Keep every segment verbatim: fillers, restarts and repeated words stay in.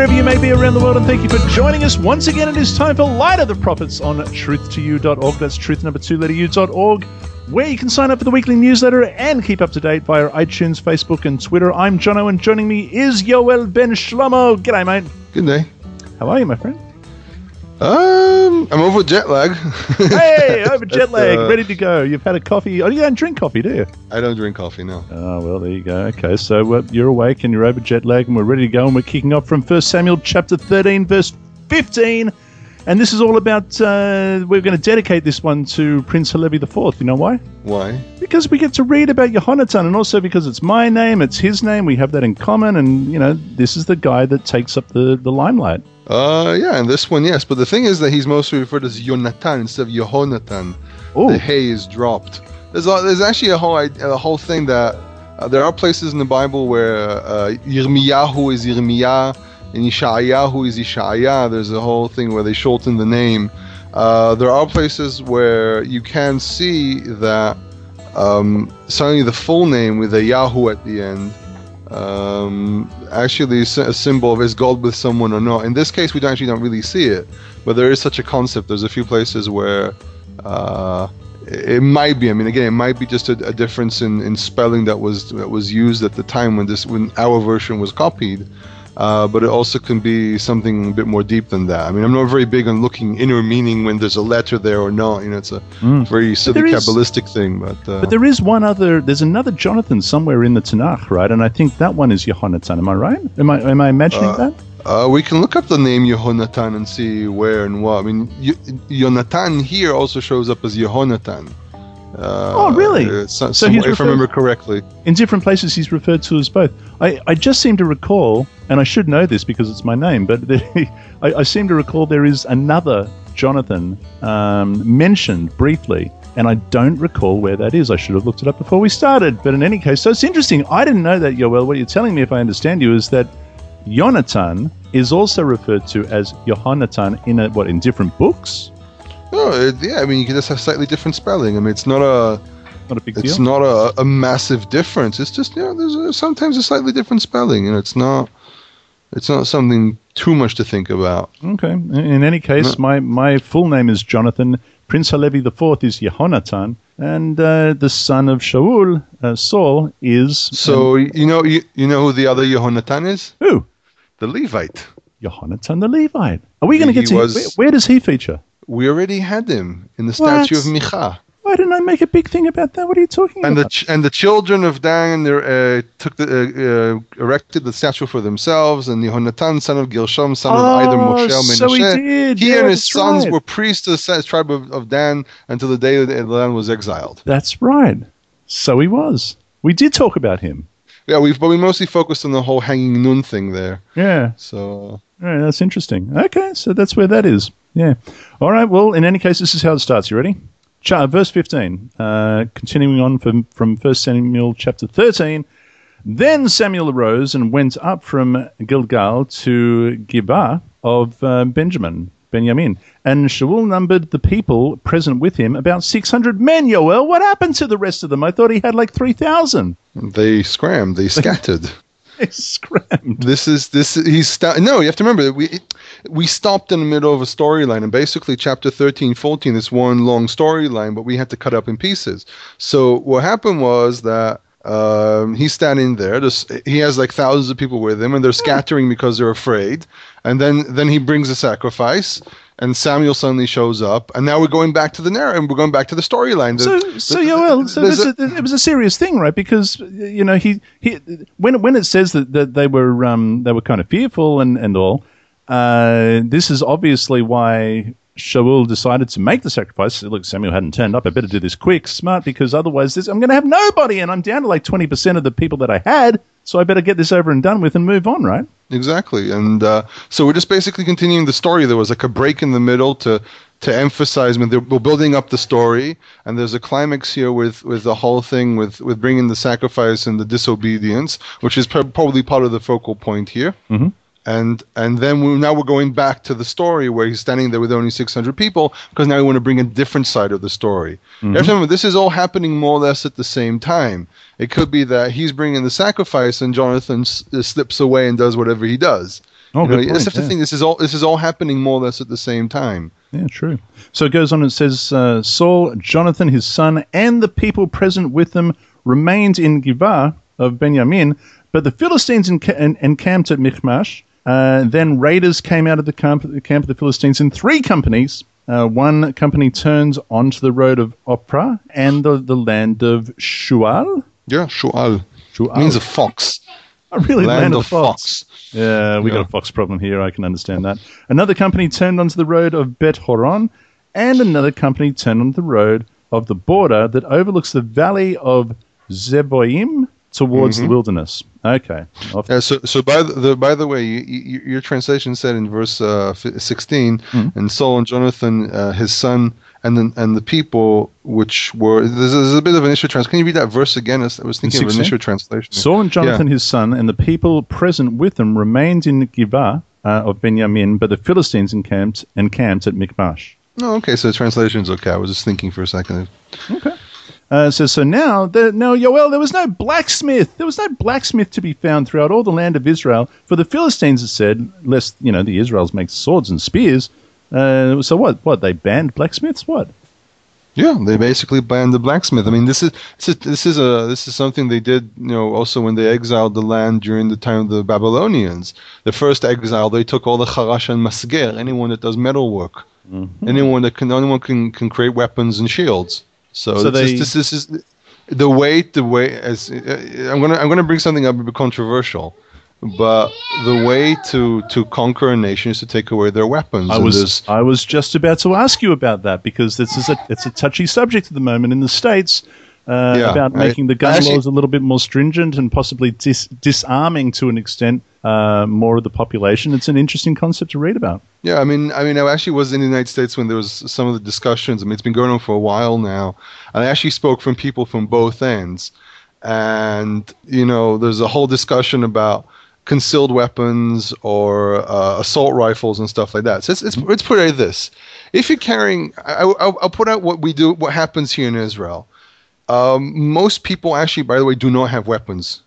wherever you may be around the world, and thank you for joining us once again. It is time for Light of the Prophets on truth to you dot org. That's truth number two letter u dot org, where you can sign up for the weekly newsletter and keep up to date via iTunes, Facebook, and Twitter. I'm Jono, and joining me is Yoel Ben Shlomo. G'day, mate. Good day. How are you, my friend? Um, I'm over jet lag. Hey, over jet lag, uh, ready to go. You've had a coffee. Oh, you don't drink coffee, do you? I don't drink coffee, no. Oh, well, there you go. Okay, so uh, you're awake and you're over jet lag, and we're ready to go, and we're kicking off from First Samuel chapter thirteen, verse fifteen. And this is all about, uh, we're going to dedicate this one to Prince Halevi the Fourth. You know why? Why? Because we get to read about Yehonatan, and also because it's my name, it's his name, we have that in common, and, you know, this is the guy that takes up the, the limelight. Uh, yeah, and this one, yes. But the thing is that he's mostly referred as Yonatan instead of Yehonatan. Ooh. The hay is dropped. There's a, there's actually a whole a whole thing that uh, there are places in the Bible where uh, Yirmiyahu is Yirmiyah and Yeshayahu is Yeshaya. There's a whole thing where they shorten the name. Uh, there are places where you can see that um, suddenly the full name with a Yahu at the end um actually a symbol of is God with someone or not. In this case, we don't actually don't really see it, but there is such a concept. There's a few places where uh it might be, I mean, again, it might be just a, a difference in, in spelling that was that was used at the time when this when our version was copied. Uh, but it also can be something a bit more deep than that. I mean, I'm not very big on looking inner meaning when there's a letter there or not. You know, it's a mm. very silly Kabbalistic thing. But uh, but there is one other. There's another Jonathan somewhere in the Tanakh, right? And I think that one is Yehonatan. Am I right? Am I am I imagining uh, that? Uh, we can look up the name Yehonatan and see where and what. I mean, y- Yonatan here also shows up as Yehonatan. Uh, oh, really? Uh, so, so some, he's if I remember correctly. In different places, he's referred to as both. I, I just seem to recall, and I should know this because it's my name, but the, I, I seem to recall there is another Jonathan um, mentioned briefly, and I don't recall where that is. I should have looked it up before we started. But in any case, so it's interesting. I didn't know that, Yoel. What you're telling me, if I understand you, is that Yonatan is also referred to as Yehonatan in a, what in different books. No, it, yeah, I mean, you can just have slightly different spelling. I mean, it's not a, not a big it's deal. not a, a massive difference. It's just, you know, there's a, sometimes a slightly different spelling, and it's not, it's not something too much to think about. Okay. In any case, no. my, my full name is Jonathan. Prince Halevi the Fourth is Yehonatan, and uh, the son of Shaul, uh, Saul, is. So um, you know, you, you know who the other Yehonatan is? Who? The Levite. Yehonatan the Levite. Are we going to get to? Was, where, where does he feature? We already had him in the What? statue of Micha. Why didn't I make a big thing about that? What are you talking and about? The ch- and the children of Dan uh, took the uh, uh, erected the statue for themselves, and Yehonatan, son of Gershom, son oh, of either Moshe or Menashe, so he did. he yeah, and his sons right. were priests of the tribe of, of Dan until the day that the land was exiled. That's right. So he was. We did talk about him. Yeah, we've but we mostly focused on the whole hanging nun thing there. Yeah. So. Uh, Yeah, that's interesting. Okay, so that's where that is. Yeah. All right, well, in any case, this is how it starts. You ready? Ch- verse fifteen, uh, continuing on from, from First Samuel chapter thirteen. Then Samuel arose and went up from Gilgal to Gibeah of uh, Benjamin, Benjamin. And Shaul numbered the people present with him about six hundred men, Yoel. What happened to the rest of them? I thought he had like three thousand. They scrammed. They scattered. They scrammed. This is this. He's sta- no. You have to remember that we we stopped in the middle of a storyline, and basically chapter thirteen, fourteen is one long storyline, but we had to cut up in pieces. So what happened was that um, he's standing there. There's, he has like thousands of people with him, and they're scattering because they're afraid. And then then he brings a sacrifice. And Samuel suddenly shows up, and now we're going back to the narrative, and we're going back to the storyline. So, so Yoel, so this, a, it was a serious thing, right? Because you know, he, he when when it says that, that they were um, they were kind of fearful and and all, uh, this is obviously why Shaul decided to make the sacrifice. Look, Samuel hadn't turned up. I better do this quick, smart, because otherwise this, I'm going to have nobody, and I'm down to like twenty percent of the people that I had. So I better get this over and done with and move on, right? Exactly. And uh, so we're just basically continuing the story. There was like a break in the middle to to emphasize, I mean, we're building up the story, and there's a climax here with, with the whole thing with, with bringing the sacrifice and the disobedience, which is probably part of the focal point here. Mm-hmm. And and then we, now we're going back to the story where he's standing there with only six hundred people, because now we want to bring a different side of the story. Mm-hmm. You have to remember, this is all happening more or less at the same time. It could be that he's bringing the sacrifice and Jonathan s- slips away and does whatever he does. Oh, you know, good point, that's the yeah. thing. This is all this is all happening more or less at the same time. Yeah, true. So it goes on and says, uh, Saul, Jonathan, his son, and the people present with them remained in Giv'ah of Benjamin, but the Philistines enca- en- encamped at Michmash. Uh, then raiders came out of the camp, the camp of the Philistines in three companies. Uh, one company turned onto the road of Ophrah and the, the land of Shual. Yeah, Shual. Shual. Means a fox. Oh, really? Land, Land of of the fox. fox. Yeah, we Yeah. got a fox problem here. I can understand that. Another company turned onto the road of Bet Horon, and another company turned onto the road of the border that overlooks the valley of Zeboim towards the wilderness. Okay. Off- Yeah, so, so by the, the by the way, you, you, your translation said in verse uh, f- sixteen, and Saul and Jonathan, uh, his son, and the and the people which were there's, there's a bit of initial translation. Can you read that verse again? I was I was thinking of sixteen? initial translation. Saul and Jonathan, Yeah. his son, and the people present with them remained in Giv'ah uh, of Benjamin, but the Philistines encamped encamped at Michmash. Oh, okay. So the translation's okay. I was just thinking for a second. Okay. Uh, so, so now, the, no, Yoel, there was no blacksmith. There was no blacksmith to be found throughout all the land of Israel. For the Philistines, it said, lest, you know, the Israels make swords and spears. Uh, so what? What? They banned blacksmiths? What? Yeah, they basically banned the blacksmith. I mean, this is this is this is a this is something they did, you know, also when they exiled the land during the time of the Babylonians. The first exile, they took all the charash and masger, anyone that does metalwork, Mm-hmm. anyone that can anyone can can create weapons and shields. So, So this, they- is, this, this is the way the way as uh, I'm gonna I'm gonna bring something up a bit controversial, but the way to to conquer a nation is to take away their weapons. I And was there's- I was just about to ask you about that because this is a it's a touchy subject at the moment in the States uh, Yeah, about I- making the gun I actually- laws a little bit more stringent and possibly dis- disarming to an extent uh, more of the population. It's an interesting concept to read about. Yeah, I mean, I mean, I actually was in the United States when there was some of the discussions. I mean, it's been going on for a while now, and I actually spoke from people from both ends. And you know, there's a whole discussion about concealed weapons or uh, assault rifles and stuff like that. So it's, it's, let's put it like this: if you're carrying, I, I'll, I'll put out what we do, what happens here in Israel. Um, most people actually, by the way, do not have weapons.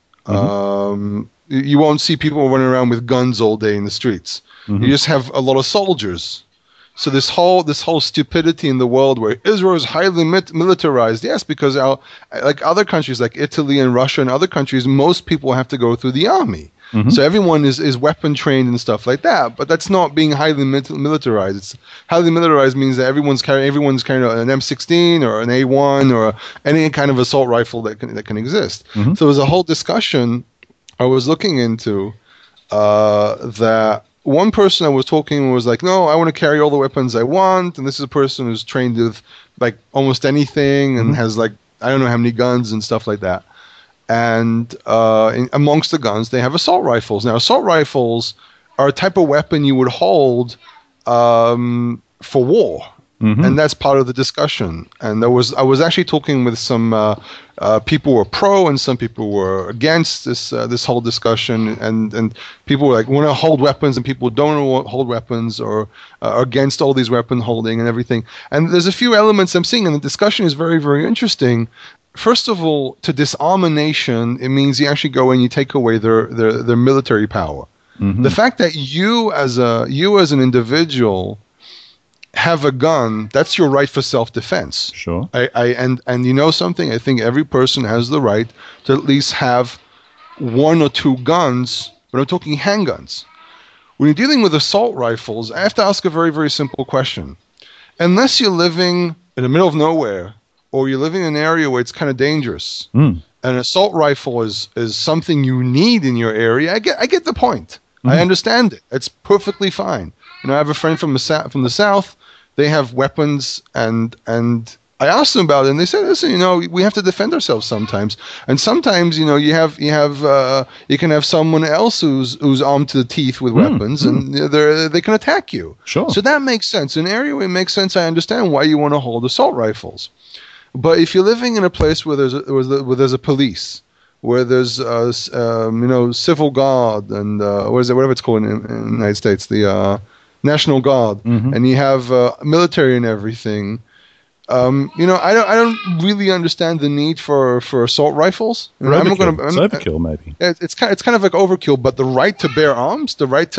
Um, you you won't see people running around with guns all day in the streets. You just have a lot of soldiers. So this whole this whole stupidity in the world where Israel is highly mit- militarized, yes, because our, like other countries like Italy and Russia and other countries, most people have to go through the army. So everyone is, is weapon trained and stuff like that. But that's not being highly mit- militarized. It's highly militarized means that everyone's carrying everyone's carrying an M sixteen or an A one or any kind of assault rifle that can that can exist. So there's a whole discussion I was looking into uh, that. One person I was talking was like, no, I want to carry all the weapons I want. And this is a person who's trained with like almost anything and has like, I don't know how many guns and stuff like that. And uh, in, amongst the guns, they have assault rifles. Now, assault rifles are a type of weapon you would hold um, for war. And that's part of the discussion. And there was I was actually talking with some uh, uh, people who were pro and some people were against this uh, this whole discussion. And, and people were like want to hold weapons and people don't want to hold weapons or uh, are against all these weapon holding and everything. And there's a few elements I'm seeing, and the discussion is very very interesting. First of all, to disarm a nation, it means you actually go and you take away their their, their military power. The fact that you as a you as an individual have a gun, that's your right for self-defense. Sure. I, I and and you know something, I think every person has the right to at least have one or two guns, but I'm talking handguns. When you're dealing with assault rifles, I have to ask a very, very simple question. Unless you're living in the middle of nowhere or you're living in an area where it's kind of dangerous, Mm. an assault rifle is is something you need in your area, I get I get the point. I understand it. It's perfectly fine. You know, I have a friend from the south, from the south. They have weapons, and and I asked them about it, and they said, "Listen, you know, we have to defend ourselves sometimes, and sometimes, you know, you have you have uh, you can have someone else who's who's armed to the teeth with weapons, and they they can attack you. Sure. So that makes sense. In an area where it makes sense, I understand why you want to hold assault rifles. But if you're living in a place where there's a, where there's a police, where there's uh, um, you know civil guard and uh, what is it, whatever it's called in, in the United States, the uh, National Guard, and you have uh, military and everything. Um, you know, I don't I don't really understand the need for, for assault rifles. Overkill. I'm not gonna, It's I'm- overkill, maybe. It's it's kind it's kind of like overkill, but the right to bear arms, the right to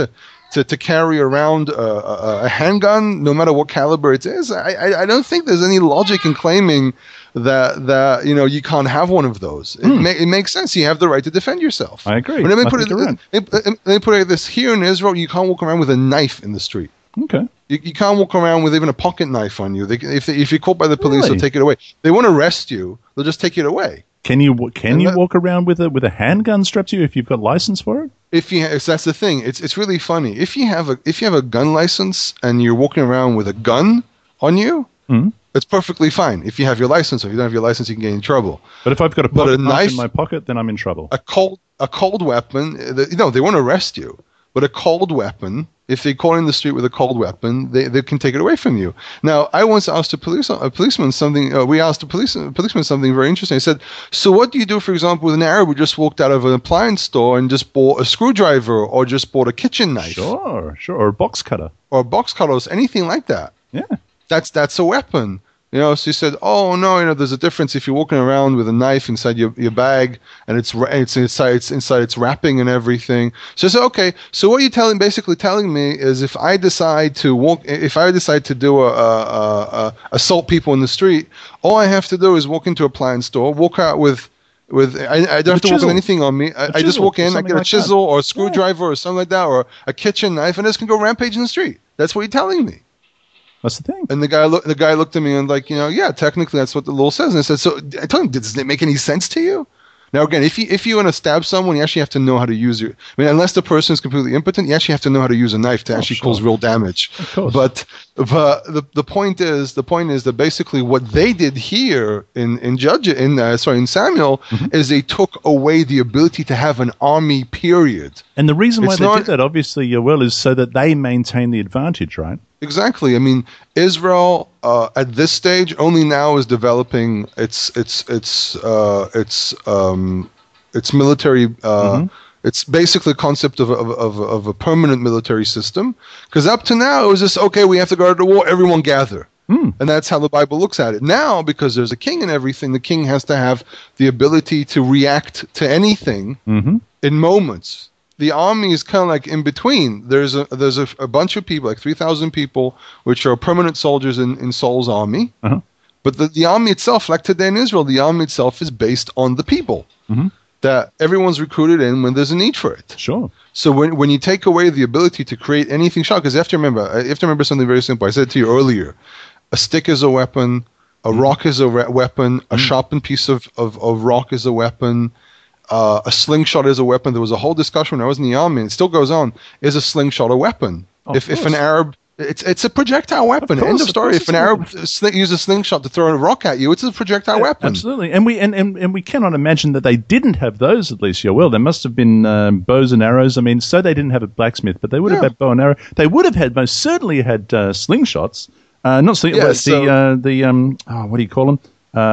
to, to carry around a, a, a handgun, no matter what caliber it is. I, I, I don't think there's any logic in claiming that that you know you can't have one of those. It, Hmm. ma- it makes sense. You have the right to defend yourself. I agree. But let me I put think it. you're right. Let me- let me put it like this: here in Israel, you can't walk around with a knife in the street. Okay. You, you can't walk around with even a pocket knife on you. They, if they, if you're caught by the police, Really? they'll take it away. They won't arrest you. They'll just take it away. Can you wa- can And you that- walk around with a with a handgun strapped to you if you've got license for it? If you, ha- so that's the thing. It's it's really funny. If you have a if you have a gun license and you're walking around with a gun on you, Mhm. it's perfectly fine. If you have your license, or if you don't have your license, you can get in trouble. But if I've got a But a pocket knife, knife- in my pocket, then I'm in trouble. A cold a cold weapon, uh, the- you know, they won't arrest you. But a cold weapon, if they caught in the street with a cold weapon, they, they can take it away from you. Now, I once asked a police a policeman something. Uh, we asked a police a policeman something very interesting. I said, "So, what do you do, for example, with an Arab who just walked out of an appliance store and just bought a screwdriver or just bought a kitchen knife Sure, sure. Or a box cutter. or a box cutters, anything like that? Yeah. That's that's a weapon." You know, so he said, "Oh no, you know, there's a difference if you're walking around with a knife inside your, your bag and it's ra- it's inside it's inside its wrapping and everything." So I said, "Okay, so what you're telling basically telling me is if I decide to walk, if I decide to do a, a, a, a assault people in the street, all I have to do is walk into a appliance store, walk out with." With I, I don't have to walk chisel. with anything on me. I, I just chisel walk or in, I something get a like that. chisel or a screwdriver or something like that, or a kitchen knife, and I just can go rampage in the street. That's what you're telling me. That's the thing. And the guy look, the guy looked at me and like, you know, yeah, technically that's what the law says. And I said, so I told him, does it make any sense to you? Now again, if you if you want to stab someone, you actually have to know how to use your. I mean, unless the person is completely impotent, you actually have to know how to use a knife to actually sure. cause real damage. Of course. But but the the point is the point is that basically what they did here in in Judge in uh, sorry in Samuel Mm-hmm. is they took away the ability to have an army. Period. And the reason why It's they not- did that, obviously, Yoel, is so that they maintain the advantage, right? Exactly. I mean, Israel uh, at this stage only now is developing its its its uh, its um, its military. Uh, It's basically a concept of a, of, of, of a permanent military system. Because up to now it was just okay. We have to go to war. Everyone gather. And that's how the Bible looks at it. Now, because there's a king and everything, the king has to have the ability to react to anything Mm-hmm. in moments. The army is kind of like in between. There's a there's a, a bunch of people, like three thousand people, which are permanent soldiers in, in Saul's army. Uh-huh. But the, the army itself, like today in Israel, the army itself is based on the people Mm-hmm. that everyone's recruited in when there's a need for it. Sure. So when when you take away the ability to create anything sharp, because you have to remember, you have to remember something very simple. I said it to you earlier: a stick is a weapon, a rock is a re- weapon, a sharpened piece of, of, of rock is a weapon, uh, a slingshot is a weapon. There was a whole discussion when I was in the army, and it still goes on. Is a slingshot a weapon? Of if if course. an Arab, it's it's a projectile weapon. course, End of of story. course If an it's a Arab sling, uses a slingshot to throw a rock at you, it's a projectile weapon. Absolutely. And we and, and, and we cannot imagine that they didn't have those, at least, Yoel. There must have been um, bows and arrows. I mean, so they didn't have a blacksmith, but they would have Yeah. had bow and arrow. They would have had, most certainly had uh, slingshots. Uh, not sling, Yeah, what, so- the, uh, the um, oh, what do you call them?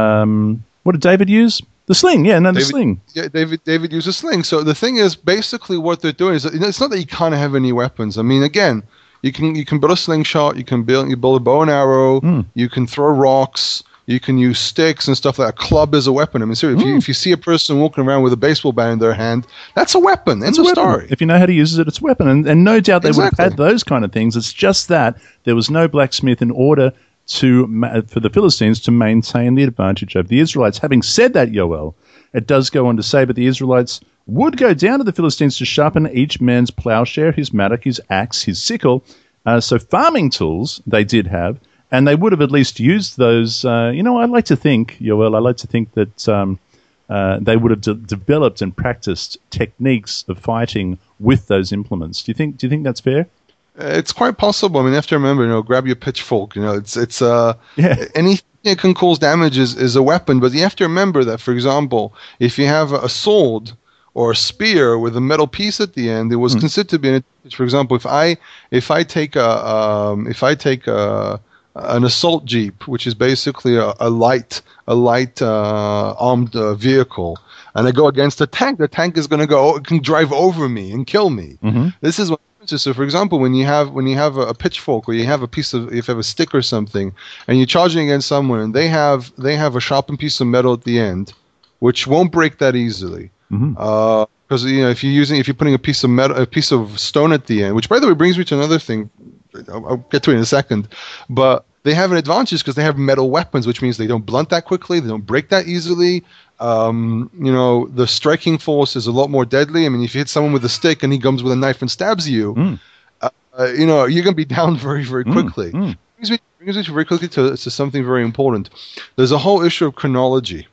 Um, what did David use? The sling, yeah, no, the David- sling. Yeah, David David uses sling. So the thing is, basically, what they're doing is, you know, it's not that you can't have any weapons. I mean, again, you can you can build a slingshot, you can build you build a bow and arrow, Hmm. you can throw rocks, you can use sticks and stuff like that. A club is a weapon. I mean, seriously, if, you, if you see a person walking around with a baseball bat in their hand, that's a weapon. End It's of a weapon. story. If you know how to use it, it's a weapon. And, and no doubt they would Exactly. have had those kind of things. It's just that there was no blacksmith in order to ma- for the Philistines to maintain the advantage over the Israelites. Having said that, Yoel, it does go on to say, but the Israelites would go down to the Philistines to sharpen each man's plowshare, his mattock, his axe, his sickle. Uh, so farming tools they did have, and they would have at least used those. Uh, you know, I like to think, Yoel, I like to think that um, uh, they would have de- developed and practiced techniques of fighting with those implements. Do you think? Do you think that's fair? It's quite possible. I mean, you have to remember, you know, grab your pitchfork. You know, it's it's uh Yeah. anything that can cause damage is, is a weapon. But you have to remember that, for example, if you have a sword or a spear with a metal piece at the end, it was considered to be an advantage. For example, if I if I take a um, if I take a an assault jeep, which is basically a, a light a light uh, armed uh, vehicle, and I go against a tank, the tank is going to go it can drive over me and kill me. Mm-hmm. This is what. So, for example, when you have when you have a, a pitchfork or you have a piece of if you have a stick or something, and you're charging against someone, and they have they have a sharpened piece of metal at the end, which won't break that easily. Mm-hmm. Uh, Because you know, if you're using, if you're putting a piece of metal, a piece of stone at the end, which by the way brings me to another thing. I'll, I'll get to it in a second, but they have an advantage because they have metal weapons, which means they don't blunt that quickly, they don't break that easily. Um, you know, the striking force is a lot more deadly. I mean, if you hit someone with a stick and he comes with a knife and stabs you, mm. uh, uh, you know, you're going to be down very, very quickly. Mm. Mm. Brings me, brings me very quickly to, to something very important. There's a whole issue of chronology.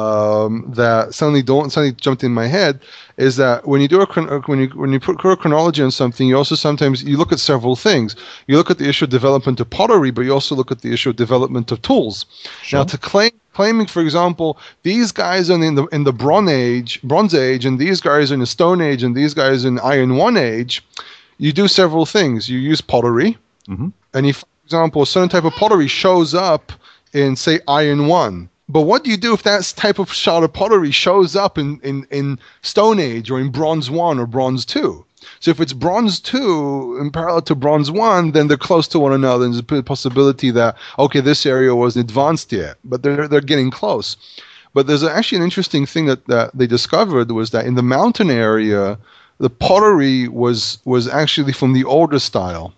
Um, that suddenly don't suddenly jumped in my head is that when you do a when you when you put a chronology on something, you also sometimes you look at several things. You look at the issue of development of pottery, but you also look at the issue of development of tools. Sure. Now, to claim claiming, for example, these guys are in the in the Bronze Age, Bronze Age, and these guys are in the Stone Age, and these guys are in Iron One Age, you do several things. You use pottery, mm-hmm. and if, for example, a certain type of pottery shows up in, say, Iron One. But what do you do if that type of shard of pottery shows up in, in, in Stone Age or in Bronze one or Bronze two? So if it's Bronze two in parallel to Bronze one, then they're close to one another. There's a possibility that, okay, this area wasn't advanced yet, but they're, they're getting close. But there's actually an interesting thing that, that they discovered was that in the mountain area, the pottery was was actually from the older style.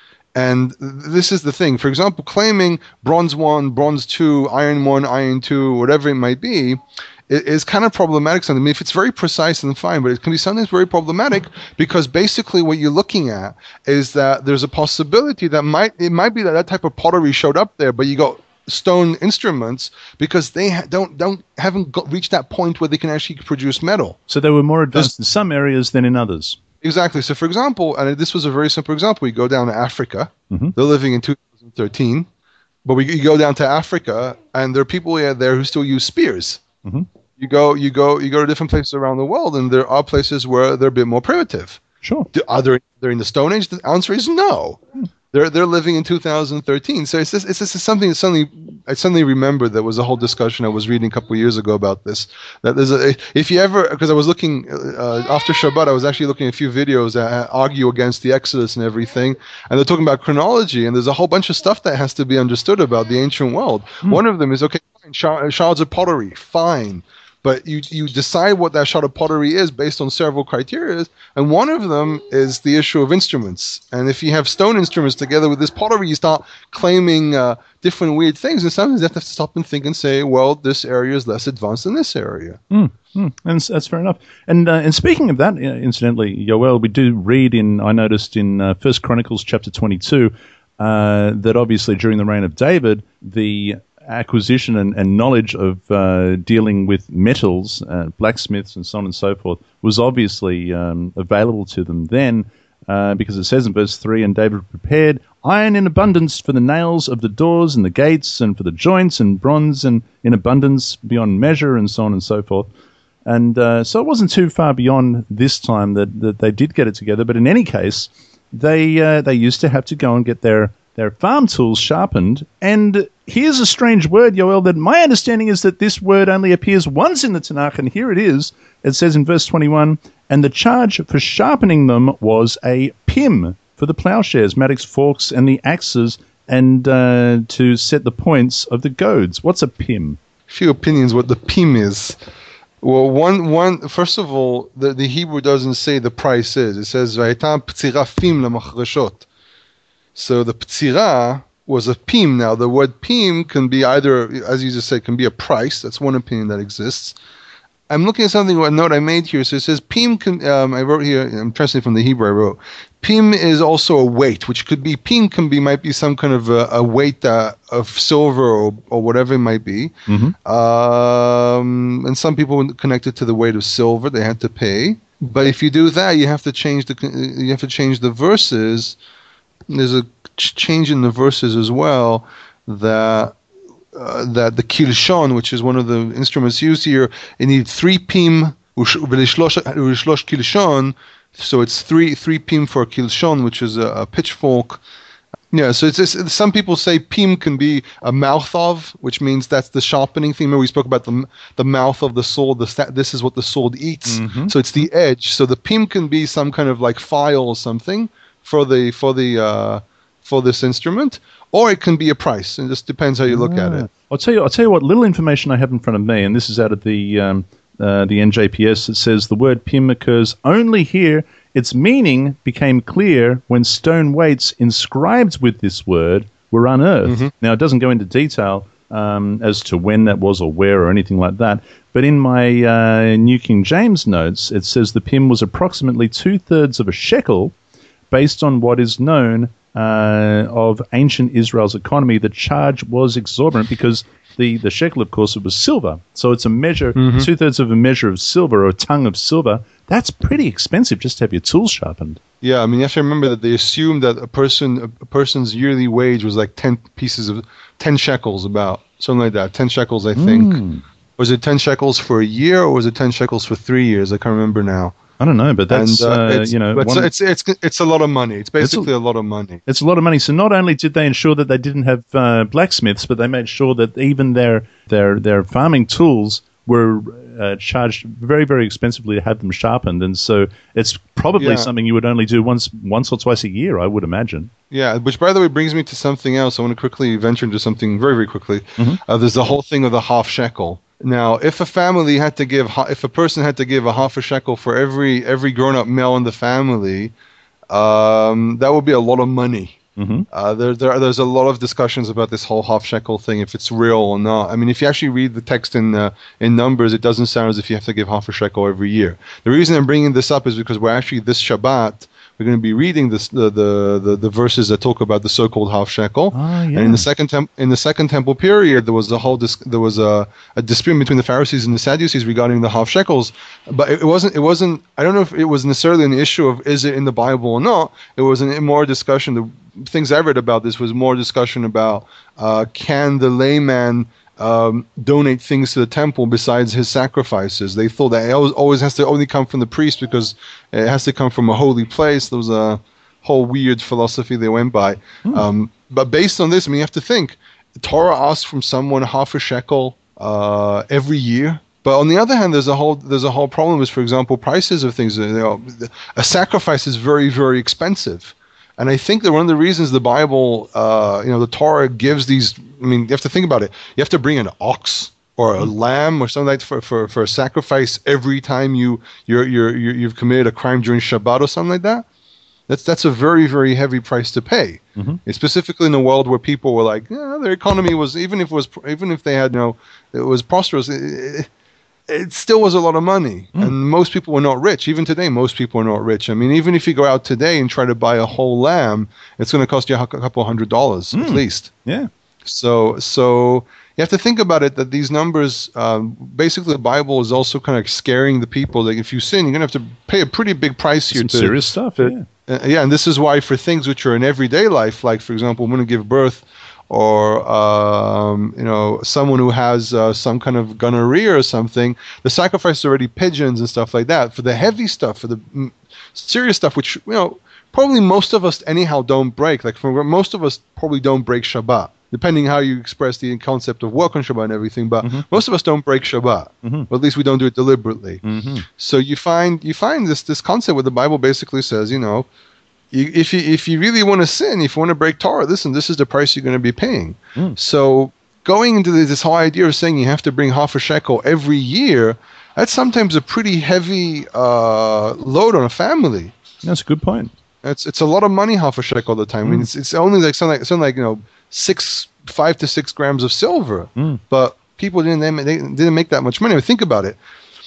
And this is the thing. For example, claiming Bronze one, Bronze two, Iron one, Iron two, whatever it might be, is kind of problematic. I mean, if it's very precise and fine, but it can be sometimes very problematic because basically what you're looking at is that there's a possibility that might it might be that that type of pottery showed up there, but you got stone instruments because they ha- don't don't haven't got, reached that point where they can actually produce metal. So they were more advanced there's, in some areas than in others. Exactly. So, for example, and this was a very simple example. You go down to Africa. Mm-hmm. They're living in two thousand thirteen. But we you go down to Africa, and there are people there who still use spears. Mm-hmm. You go, you go, you go to different places around the world, and there are places where they're a bit more primitive. Sure. Are they they're in the Stone Age? The answer is no. Mm. They're they're living in two thousand thirteen. So it's just, it's just something that suddenly I suddenly remembered there was a whole discussion I was reading a couple of years ago about this. That there's a if you ever because I was looking uh, after Shabbat I was actually looking at a few videos that argue against the Exodus and everything, and they're talking about chronology, and there's a whole bunch of stuff that has to be understood about the ancient world. Mm. One of them is okay, fine, shards of pottery, fine. But you you decide what that shard of pottery is based on several criteria, and one of them is the issue of instruments. And if you have stone instruments together with this pottery, you start claiming uh, different weird things, and sometimes you have to stop and think and say, well, this area is less advanced than this area. Mm, mm, and that's fair enough. And uh, and speaking of that, incidentally, Yoel, we do read in, I noticed in uh, First Chronicles chapter twenty-two, uh, that obviously during the reign of David, the acquisition and, and knowledge of uh, dealing with metals, uh, blacksmiths and so on and so forth, was obviously um, available to them then, uh, because it says in verse three, and David prepared iron in abundance for the nails of the doors and the gates and for the joints, and bronze and in abundance beyond measure, and so on and so forth. And uh, so it wasn't too far beyond this time that, that they did get it together, but in any case, they uh, they used to have to go and get their their farm tools sharpened. And here's a strange word, Yoel, that my understanding is that this word only appears once in the Tanakh, and here it is. It says in verse twenty-one, and the charge for sharpening them was a pim for the plowshares, mattocks, forks, and the axes, and uh, to set the points of the goads. What's a pim? Few opinions what the pim is. Well, one, one. First of all, the, the Hebrew doesn't say the price is. It says, "Vaytam p'tzira fim lamachreshot." So the p'tzira was a pim. Now, the word pim can be either, as you just said, can be a price. That's one opinion that exists. I'm looking at something, a note I made here. So it says pim can, um, I wrote here, I'm translating from the Hebrew I wrote, pim is also a weight, which could be, pim can be, might be some kind of a, a weight uh, of silver or, or whatever it might be. Mm-hmm. Um, and some people connect it to the weight of silver, they had to pay. But if you do that, you have to change the, you have to change the verses. There's a change in the verses as well that uh, that the kilshon, which is one of the instruments used here, it needs three pim v'lishlosh kilshon, so it's three three pim for a kilshon, which is a, a pitchfork. Yeah, so it's, it's some people say pim can be a mouth of, which means that's the sharpening thing. Remember we spoke about the the mouth of the sword. The this is what the sword eats. Mm-hmm. So it's the edge. So the pim can be some kind of like file or something for the for the uh, for this instrument, or it can be a price. It just depends how you look ah. at it. I'll tell you. I'll tell you what little information I have in front of me, and this is out of the um, uh, the N J P S, it says the word pim occurs only here. Its meaning became clear when stone weights inscribed with this word were unearthed. Mm-hmm. Now, it doesn't go into detail um, as to when that was or where or anything like that, but in my uh, New King James notes, it says the pim was approximately two-thirds of a shekel. Based on what is known uh, of ancient Israel's economy, the charge was exorbitant because the, the shekel, of course, it was silver. So it's a measure, mm-hmm. two-thirds of a measure of silver or a tongue of silver. That's pretty expensive just to have your tools sharpened. Yeah, I mean, you have to remember that they assumed that a person, a person's yearly wage was like ten pieces of, ten shekels about, something like that, ten shekels, I think. Mm. Was it ten shekels for a year or was it ten shekels for three years? I can't remember now. I don't know, but that's, and, uh, uh, you know... It's, one, it's, it's, it's a lot of money. It's basically it's a, a lot of money. It's a lot of money. So not only did they ensure that they didn't have uh, blacksmiths, but they made sure that even their their, their farming tools were uh, charged very, very expensively to have them sharpened. And so it's probably yeah. something you would only do once once or twice a year, I would imagine. Yeah, which, by the way, brings me to something else. I want to quickly venture into something very, very quickly. Mm-hmm. Uh, there's the whole thing of the half shekel. Now, if a family had to give, if a person had to give a half a shekel for every every grown-up male in the family, um, that would be a lot of money. Mm-hmm. Uh, there, there, there's a lot of discussions about this whole half shekel thing, if it's real or not. I mean, if you actually read the text in uh, in Numbers, it doesn't sound as if you have to give half a shekel every year. The reason I'm bringing this up is because we're actually this Shabbat. We're going to be reading this, the, the, the, the verses that talk about the so-called half shekel. Oh, yeah. And in the second tem- in the second temple period, there was a whole dis- there was a, a dispute between the Pharisees and the Sadducees regarding the half shekels. But it, it wasn't it wasn't I don't know if it was necessarily an issue of is it in the Bible or not. It was an, more discussion. The things I read about this was more discussion about uh, can the layman Um, donate things to the temple besides his sacrifices. They thought that it always, always has to only come from the priest because it has to come from a holy place. There was a whole weird philosophy they went by. Hmm. Um, but based on this, I mean, you have to think, the Torah asks from someone half a shekel uh, every year. But on the other hand, there's a whole there's a whole problem with, for example, prices of things. You know, a sacrifice is very, very expensive. And I think that one of the reasons the Bible, uh, you know, the Torah gives these, I mean, you have to think about it. You have to bring an ox or a mm-hmm. lamb or something like that for, for, for a sacrifice every time you, you're, you're, you're, you've committed a crime during Shabbat or something like that. That's that's a very, very heavy price to pay. Mm-hmm. And specifically in a world where people were like, yeah, their economy was, even if it was, even if they had, you know, it was prosperous, it, it, it still was a lot of money. Mm. And most people were not rich. Even today, most people are not rich. I mean, even if you go out today and try to buy a whole lamb, it's going to cost you a couple hundred dollars mm. at least. Yeah. So, so you have to think about it that these numbers, um, basically the Bible is also kind of scaring the people that if you sin, you're going to have to pay a pretty big price here. Some to, serious stuff, to, yeah. Uh, yeah, and this is why for things which are in everyday life, like, for example, when you give birth, or um, you know, someone who has uh, some kind of gonorrhea or something, the sacrifice is already pigeons and stuff like that. For the heavy stuff, for the mm, serious stuff, which, you know, probably most of us anyhow don't break. Like, for most of us probably don't break Shabbat, depending how you express the concept of work on Shabbat and everything. But mm-hmm. most of us don't break Shabbat, mm-hmm. or at least we don't do it deliberately. Mm-hmm. So you find you find this this concept where the Bible basically says, you know, You, if you if you really want to sin, if you want to break Torah, listen, this is the price you're going to be paying. Mm. So going into this whole idea of saying you have to bring half a shekel every year, that's sometimes a pretty heavy uh, load on a family. That's a good point. It's it's a lot of money, half a shekel all the time. Mm. I mean, it's it's only like something like something like you know six five to six grams of silver, mm. but people didn't they didn't make that much money. I mean, think about it.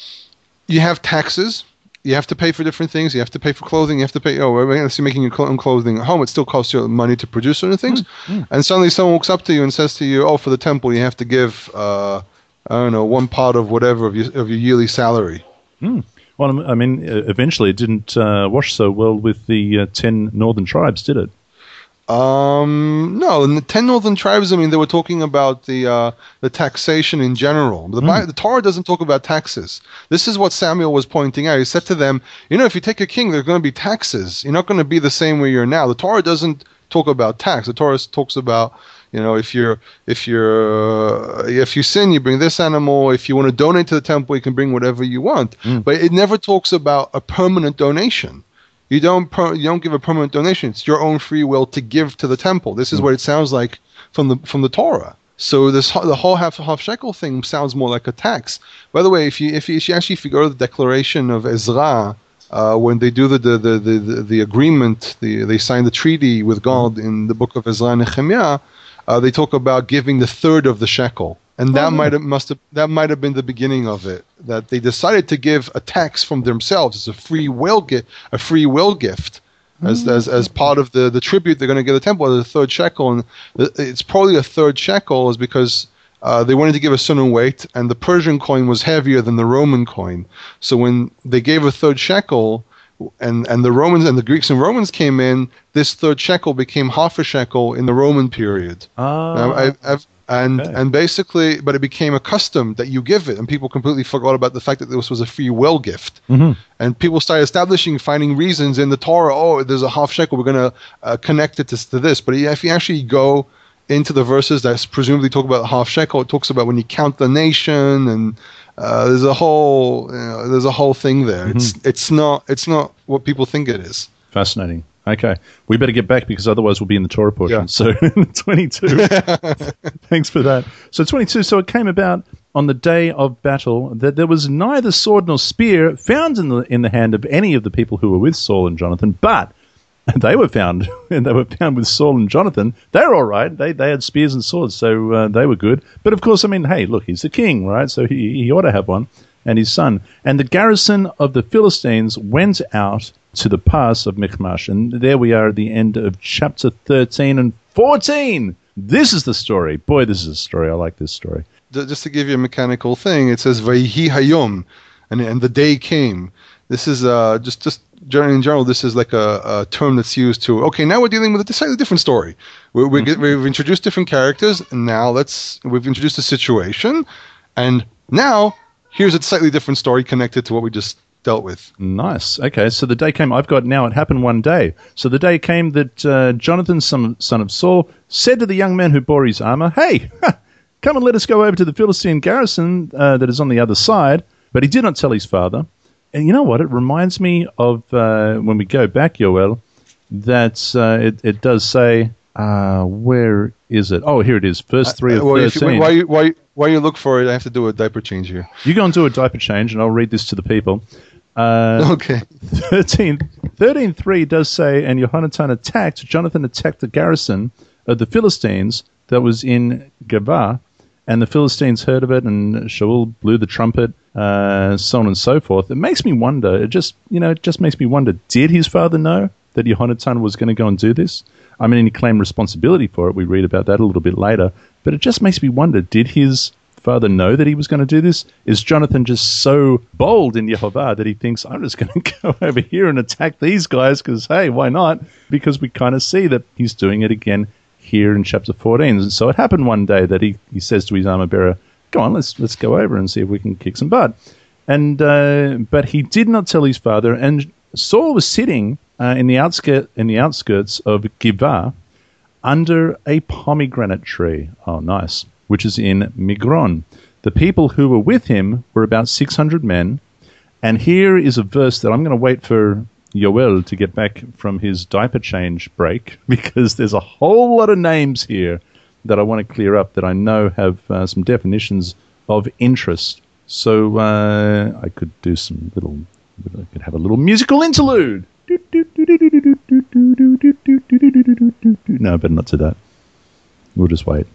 You have taxes. You have to pay for different things. You have to pay for clothing. You have to pay. Oh, unless you're making your own clothing at home, it still costs you money to produce certain things. Mm, mm. And suddenly, someone walks up to you and says to you, "Oh, for the temple, you have to give, uh, I don't know, one part of whatever of your of your yearly salary." Mm. Well, I mean, eventually, it didn't uh, wash so well with the uh, ten northern tribes, did it? Um, no, in the ten northern tribes, I mean, they were talking about the uh, the taxation in general. The, mm. the Torah doesn't talk about taxes. This is what Samuel was pointing out. He said to them, you know, if you take a king, there's going to be taxes. You're not going to be the same way you're now. The Torah doesn't talk about tax. The Torah talks about, you know, if you're if you're uh, if you sin, you bring this animal. If you want to donate to the temple, you can bring whatever you want. Mm. But it never talks about a permanent donation. You don't per, you don't give a permanent donation. It's your own free will to give to the temple. This is mm. what it sounds like from the from the Torah. So this ho- the whole half half shekel thing sounds more like a tax. By the way, if you if you if you actually if you go to the declaration of Ezra, uh, when they do the the, the, the, the the agreement, the, they sign the treaty with God in the book of Ezra and Nehemiah, uh, they talk about giving the third of the shekel, and that Oh, yeah. might have must have that might have been the beginning of it. That they decided to give a tax from themselves as a free will gift, a free will gift. As, as as part of the, the tribute they're going to give the temple, the third shekel, and the, it's probably a third shekel is because uh, they wanted to give a certain weight, and the Persian coin was heavier than the Roman coin. So when they gave a third shekel, and and the Romans and the Greeks and Romans came in, this third shekel became half a shekel in the Roman period. Ah, Now, I, I've, and okay. and basically, but it became a custom that you give it, and people completely forgot about the fact that this was a free will gift. Mm-hmm. And people started establishing, finding reasons in the Torah. Oh, there's a half shekel. We're going to uh, connect it to, to this. But if you actually go into the verses that presumably talk about half shekel, it talks about when you count the nation, and uh, there's a whole you know, there's a whole thing there. Mm-hmm. It's it's not it's not what people think it is. Fascinating. Okay, we better get back because otherwise we'll be in the Torah portion. Yeah. So twenty-two. Thanks for that. So twenty-two. So it came about on the day of battle that there was neither sword nor spear found in the in the hand of any of the people who were with Saul and Jonathan, but they were found, and they were found with Saul and Jonathan. They were all right. They they had spears and swords, so uh, they were good. But of course, I mean, hey, look, he's the king, right? So he he ought to have one, and his son. And the garrison of the Philistines went out to the pass of Michmash. And there we are at the end of chapter thirteen and fourteen. This is the story. Boy, this is a story. I like this story. Just to give you a mechanical thing, it says Vayhi Hayom, and and the day came. This is uh just just in general. This is like a, a term that's used to. Okay, now we're dealing with a slightly different story. We we get, we've introduced different characters, and now let's we've introduced a situation, and now here's a slightly different story connected to what we just dealt with. Nice. Okay, so the day came. I've got now. It happened one day. So the day came that uh, Jonathan, son, son of Saul, said to the young man who bore his armor, "Hey, come and let us go over to the Philistine garrison uh, that is on the other side." But he did not tell his father. And you know what? It reminds me of uh, when we go back, Yoel, that uh, it, it does say, uh, where is it? Oh, here it is. Verse three of Uh, well, if thirteen. you, while you while you, while you look for it, I have to do a diaper change here. You go and do a diaper change, and I'll read this to the people. Uh, Okay. thirteen, thirteen three does say, and Jonathan attacked, Jonathan attacked the garrison of the Philistines that was in Geba, and the Philistines heard of it, and Shaul blew the trumpet, uh, so on and so forth. It makes me wonder, it just, you know, it just makes me wonder, did his father know that Jonathan was going to go and do this? I mean, he claimed responsibility for it. We read about that a little bit later, but it just makes me wonder, did his father know that he was going to do this? Is Jonathan just so bold in Yehovah that he thinks, I'm just going to go over here and attack these guys because, hey, why not? Because we kind of see that he's doing it again here in chapter fourteen. And so it happened one day that he, he says to his armor bearer, go on, let's let's go over and see if we can kick some butt. And uh, but he did not tell his father. And Saul was sitting uh, in the outskirt in the outskirts of Giv'ah under a pomegranate tree. Oh, nice. Which is in Migron. The people who were with him were about six hundred men. And here is a verse that I'm going to wait for Yoel to get back from his diaper change break, because there's a whole lot of names here that I want to clear up that I know have uh, some definitions of interest. So uh, I could do some little, I could have a little musical interlude. No, better not do that. We'll just wait.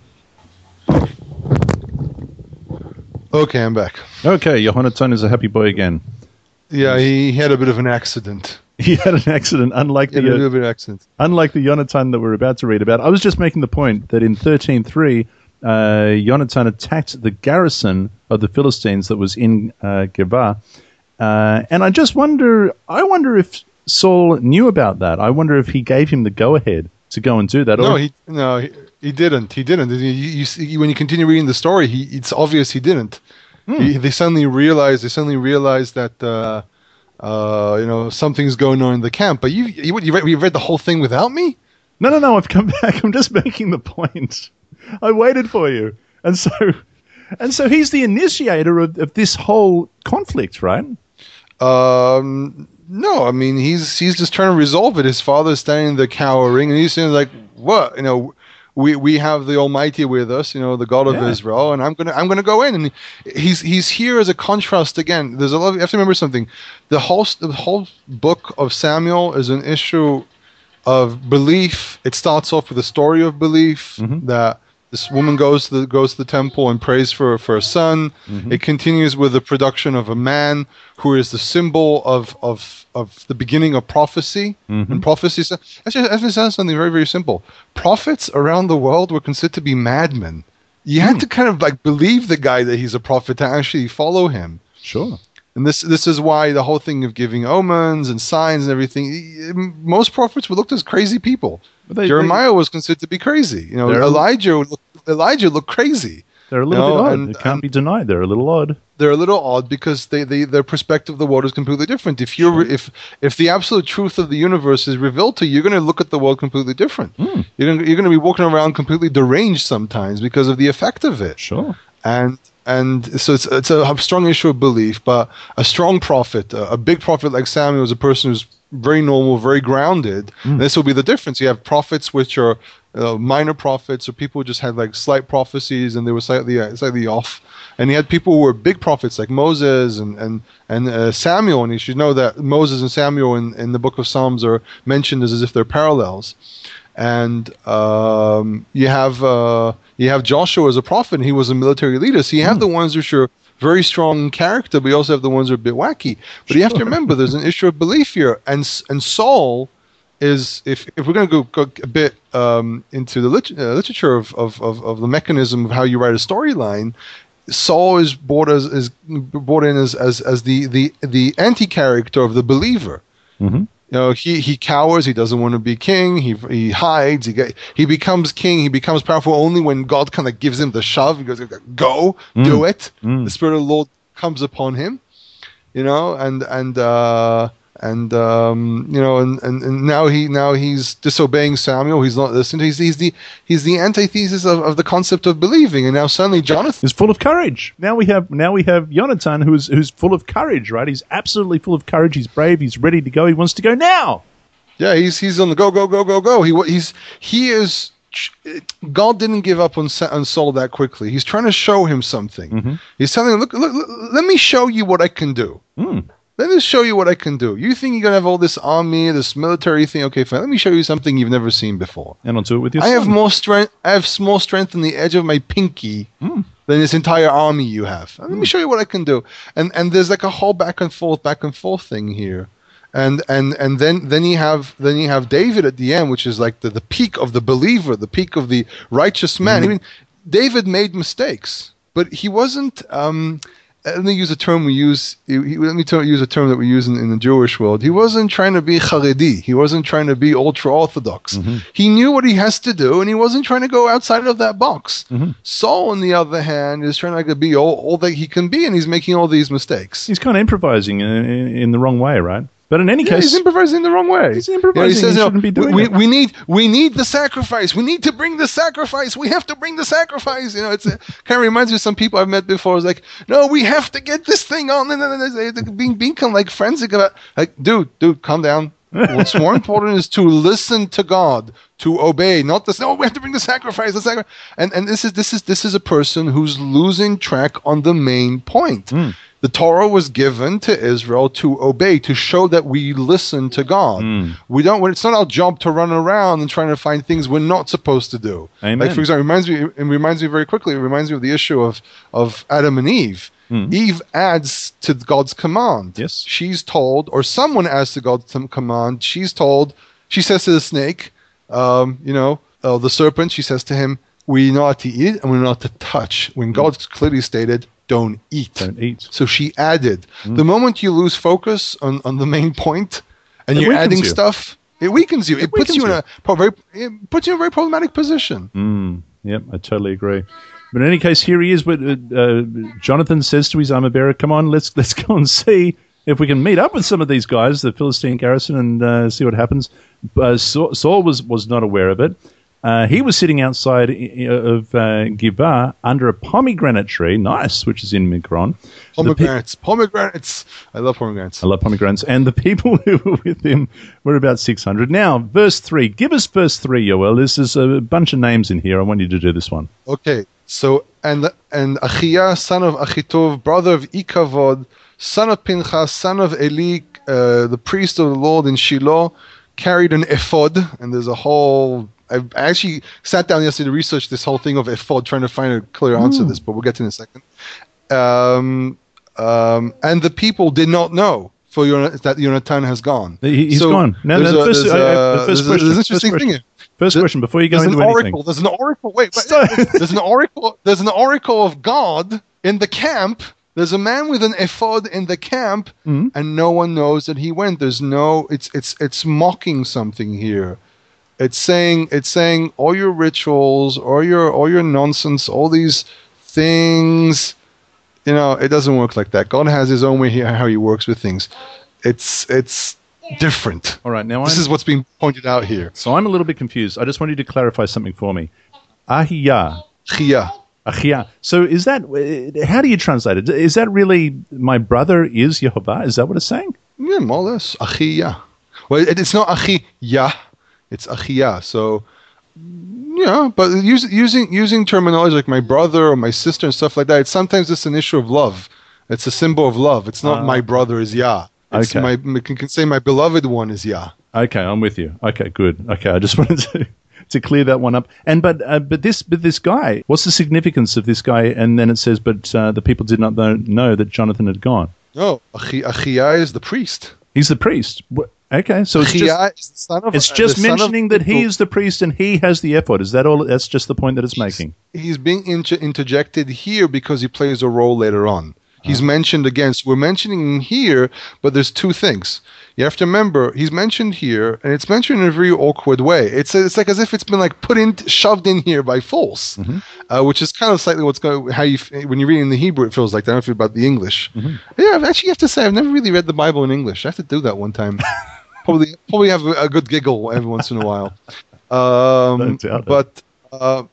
Okay, I'm back. Okay, Jonathan is a happy boy again. Yeah, he had a bit of an accident. He had an accident, unlike He had the a uh, little bit of accident. unlike the Jonathan that we're about to read about. I was just making the point that in thirteen three, uh, Jonathan attacked the garrison of the Philistines that was in uh, Geba, uh, and I just wonder, I wonder if Saul knew about that. I wonder if he gave him the go-ahead to go and do that. No, or he no, he, he didn't. He didn't. You, you see, when you continue reading the story, he, it's obvious he didn't. Hmm. He, they suddenly realized. They suddenly realized that uh, uh, you know something's going on in the camp. But you, you, you read, you read the whole thing without me? No, no, no. I've come back. I'm just making the point. I waited for you, and so, and so he's the initiator of, of this whole conflict, right? Um, no, I mean he's he's just trying to resolve it. His father's standing there cowering, and he's saying like, "What? You know, we we have the Almighty with us, you know, the God of Yeah. Israel, and I'm gonna I'm gonna go in, and he's he's here as a contrast again. There's a lot. Of, you have to remember something. The whole the whole book of Samuel is an issue of belief. It starts off with a story of belief Mhm. that this woman goes to the goes to the temple and prays for for a son. Mhm. It continues with the production of a man who is the symbol of of of the beginning of prophecy. Mhm. And prophecy. so- Actually, I just said something very very simple. Prophets around the world were considered to be madmen. You had Hmm. to kind of like believe the guy that he's a prophet to actually follow him. Sure. And this this is why the whole thing of giving omens and signs and everything. Most prophets were looked as crazy people. But they- Jeremiah was considered to be crazy. You know, They're a- Elijah would look, Elijah looked crazy. They're a little No, bit odd. and- it can't and- be denied. They're a little odd. They're a little odd because they, they their perspective of the world is completely different. If you're if if the absolute truth of the universe is revealed to you, you're going to look at the world completely different. Mm. You're going you're going to be walking around completely deranged sometimes because of the effect of it. Sure. And and so it's it's a strong issue of belief, but a strong prophet, a, a big prophet like Samuel is a person who's very normal, very grounded. Mm. This will be the difference. You have prophets which are uh, minor prophets, or people who just had like slight prophecies and they were slightly uh, slightly off. And you had people who were big prophets like Moses and and and uh, Samuel. And you should know that Moses and Samuel in, in the book of Psalms are mentioned as, as if they're parallels. And um, you have uh, you have Joshua as a prophet, and he was a military leader. So you have the ones which are very strong in character, but you also have the ones who are a bit wacky. But you have to Sure. remember, there's an issue of belief here, and S- and Saul is, if if we're going to go, go a bit um, into the lit- uh, literature of, of, of, of the mechanism of how you write a storyline, Saul is brought as is brought in as as, as the, the the anti character of the believer. Hmm. You know, he, he cowers. He doesn't want to be king. He he hides. He get, he becomes king. He becomes powerful only when God kind of gives him the shove. He goes, "Go, do it." Mm. The Spirit of the Lord comes upon him. You know, and and uh, and um, you know, and, and, and now he now he's disobeying Samuel. He's not listening. He's he's the he's the antithesis of, of the concept of believing. And now suddenly Jonathan. Is full of courage. Now we have now we have Jonathan, who's who's full of courage. Right? He's absolutely full of courage. He's brave. He's ready to go. He wants to go now. Yeah, he's he's on the go go go go go. He wa- he's he is. God didn't give up on Sa- on Saul that quickly. He's trying to show him something. Mhm. He's telling him, look, look, look, let me show you what I can do. Mm. Let me show you what I can do. You think you're gonna have all this army, this military thing? Okay, fine. Let me show you something you've never seen before. And I'll do it with your I have son. more strength. I have more strength in the edge of my pinky Mm. than this entire army you have. Let me show you what I can do. And and there's like a whole back and forth, back and forth thing here. And and and then then you have then you have David at the end, which is like the, the peak of the believer, the peak of the righteous man. Mhm. I mean, David made mistakes, but he wasn't. Um, let me use a term we use. He, he- let me tell, use a term that we use in, in the Jewish world. He wasn't trying to be Haredi. He wasn't trying to be ultra orthodox. Mhm. He knew what he has to do, and he wasn't trying to go outside of that box. Mhm. Saul, on the other hand, is trying to be all, all that he can be, and he's making all these mistakes. He's kind of improvising in, in, in the wrong way, right? But in any Yeah, case, he's improvising the wrong way. He's improvising. You know, He you know, shouldn't be doing we, it. we need we need the sacrifice. We need to bring the sacrifice. We have to bring the sacrifice. You know, it's kind of reminds me of some people I've met before. It's like, no, we have to get this thing on, and then they're being being kind of like forensic about, like, dude, dude, calm down. What's more important is to listen to God, to obey, not this. No, we have to bring the sacrifice. The sacrifice. And and this is this is this is a person who's losing track on the main point. Mm. The Torah was given to Israel to obey, to show that we listen to God. Mm. We don't. It's not our job to run around and trying to find things we're not supposed to do. Amen. Like, for example, it reminds me. It reminds me very quickly. It reminds me of the issue of of Adam and Eve. Mm. Eve adds to God's command. Yes. She's told, or someone adds to God's command. She's told. She says to the snake, um, you know, uh, the serpent. She says to him, "We know how to eat and we're not to touch." When God clearly stated, "Don't eat." don't eat. So she added. Mm. The moment you lose focus on, on the main point and It you're weakens adding you. stuff, it weakens you. It, It puts you in weakens a pro- very, it puts you in a very problematic position. Mm, yep, I totally agree. But in any case, here he is. With uh, uh, Jonathan says to his armor bearer, "Come on, let's let's go and see if we can meet up with some of these guys, the Philistine garrison, and uh, see what happens." Uh, Saul, Saul was was not aware of it, Uh, he was sitting outside of uh, Giv'ah under a pomegranate tree, nice, which is in Migron. Pomegranates, pe- pomegranates. I love pomegranates. I love pomegranates. And the people who were with him were about six hundred. Now, verse three. Give us verse three, Yoel. This is a bunch of names in here. I want you to do this one. Okay. So, and and Achia, son of Achitov, brother of Ikavod, son of Pinchas, son of Eli, uh, the priest of the Lord in Shiloh, carried an ephod. And there's a whole... I actually sat down yesterday to research this whole thing of ephod, trying to find a clear answer to this, but we'll get to it in a second. Um, um, and the people did not know for Yon- that Yonatan has gone. He, he's so gone. No, no, the first, uh, uh, the first question. There's an interesting first thing question. First there, question, before you go there's into an anything. oracle, there's an oracle. Wait, wait there's an oracle. There's an oracle of God in the camp. There's a man with an ephod in the camp, mm-hmm. and no one knows that he went. There's no. It's it's it's mocking something here. It's saying it's saying all your rituals, all your all your nonsense, all these things. You know, it doesn't work like that. God has His own way here how He works with things. It's it's different. All right, now this I'm, is what's being pointed out here. So I'm a little bit confused. I just want you to clarify something for me. Ahiyah. Chia. Achia. So is that, how do you translate it? Is that really, my brother is Yehovah? Is that what it's saying? Yeah, more or less. Achia. Well, it, it's not Achiyah. It's Achia. So, yeah, but use, using using terminology like my brother or my sister and stuff like that, it's sometimes it's an issue of love. It's a symbol of love. It's not uh, my brother is Yah. It's okay. my, can, can say my beloved one is Yah. Okay, I'm with you. Okay, good. Okay, I just wanted to... to clear that one up. And but uh, but this but this guy, what's the significance of this guy? And then it says, but uh, the people did not know, know that Jonathan had gone. No, Achi, Achia is the priest. He's the priest. Okay, so it's Achia just, is the son of, it's just uh, mentioning that he is the priest and he has the ephod. Is that all? That's just the point that it's he's, making. He's being inter- interjected here because he plays a role later on. He's oh. mentioned again. So we're mentioning him here, but there's two things. You have to remember, he's mentioned here, and it's mentioned in a very awkward way. It's it's like as if it's been like put in, shoved in here by force, mm-hmm. uh, which is kind of slightly what's going. How you when you read in the Hebrew, it feels like that. I don't know about the English. Mm-hmm. Yeah, I actually have to say I've never really read the Bible in English. I have to do that one time. probably probably have a, a good giggle every once in a while. Um, but. Uh,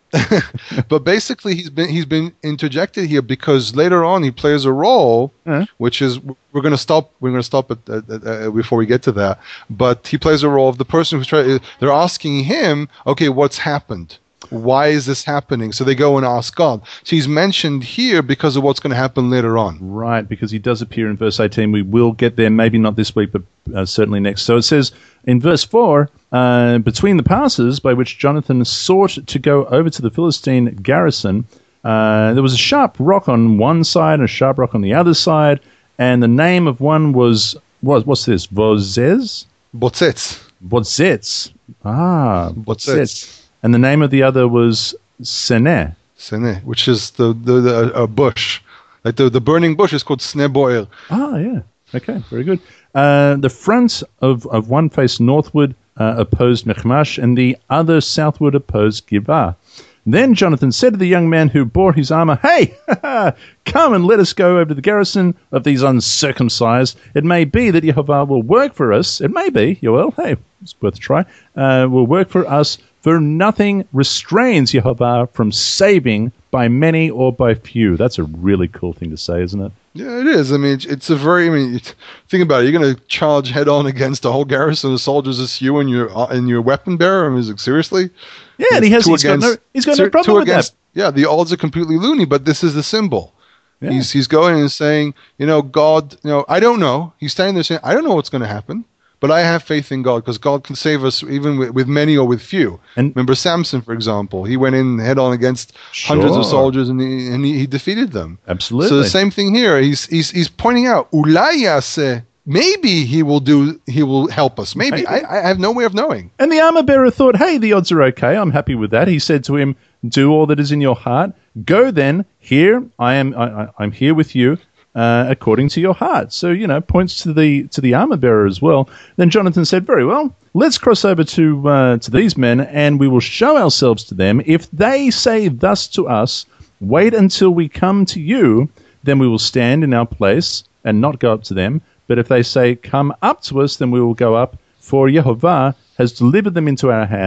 but basically, he's been he's been interjected here because later on he plays a role, uh-huh. which is we're going to stop we're going to stop it uh, uh, before we get to that. But he plays a role of the person who's trying. They're asking him, okay, what's happened? Why is this happening? So they go and ask God. So he's mentioned here because of what's going to happen later on. Right, because he does appear in verse eighteen. We will get there, maybe not this week, but uh, certainly next. So it says in verse four, uh, between the passes by which Jonathan sought to go over to the Philistine garrison, uh, there was a sharp rock on one side and a sharp rock on the other side, and the name of one was, what, what's this, Bozez? Botzets. Botzets. Ah, Botzets. And the name of the other was Seneh. Seneh, which is the, the, the uh, bush. Like the, the burning bush is called Sneh Boer. Ah, yeah. Okay, very good. Uh, the front of, of one faced northward uh, opposed Michmash, and the other southward opposed Giv'ah. Then Jonathan said to the young man who bore his armor, "Hey, come and let us go over to the garrison of these uncircumcised. It may be that Yehovah will work for us. It may be, Yoel. Hey, it's worth a try. Uh, will work for us, for nothing restrains Yehovah from saving by many or by few." That's a really cool thing to say, isn't it? Yeah, it is. I mean, it's a very. I mean, think about it. You're going to charge head on against a whole garrison of soldiers as you and your and your weapon bearer. I mean, like, seriously? Yeah, and he has. He's got no. He's got no problem with that. Yeah, the odds are completely loony, but this is the symbol. Yeah. He's he's going and saying, you know, God, you know, I don't know. He's standing there saying, I don't know what's going to happen, but I have faith in God because God can save us even with, with many or with few. And remember Samson, for example, he went in head on against sure. hundreds of soldiers and he and he, he defeated them. Absolutely. So the same thing here. He's he's he's pointing out, Ulayase. Maybe he will do. He will help us. Maybe, Maybe. I, I have no way of knowing. And the armor bearer thought, "Hey, the odds are okay. I'm happy with that." He said to him, "Do all that is in your heart. Go then. Here I am. I, I'm here with you, uh, according to your heart." So you know, points to the to the armor bearer as well. Then Jonathan said, "Very well. Let's cross over to uh, to these men, and we will show ourselves to them. If they say thus to us, 'Wait until we come to you,' then we will stand in our place and not go up to them. But if they say, 'Come up to us,' then we will go up, for Yehovah has delivered them into our hands,